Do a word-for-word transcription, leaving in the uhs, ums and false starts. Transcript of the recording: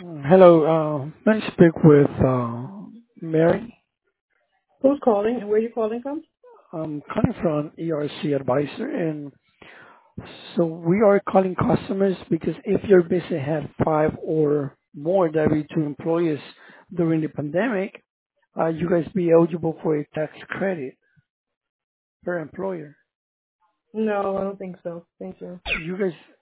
Hello, uh, may I speak with uh, Mary? Who's calling and where are you calling from? I'm calling from E R C Advisor, and so we are calling customers because if your business had five or more W two employees during the pandemic, uh, you guys be eligible for a tax credit per employer. No, I don't think so. Thank you. You guys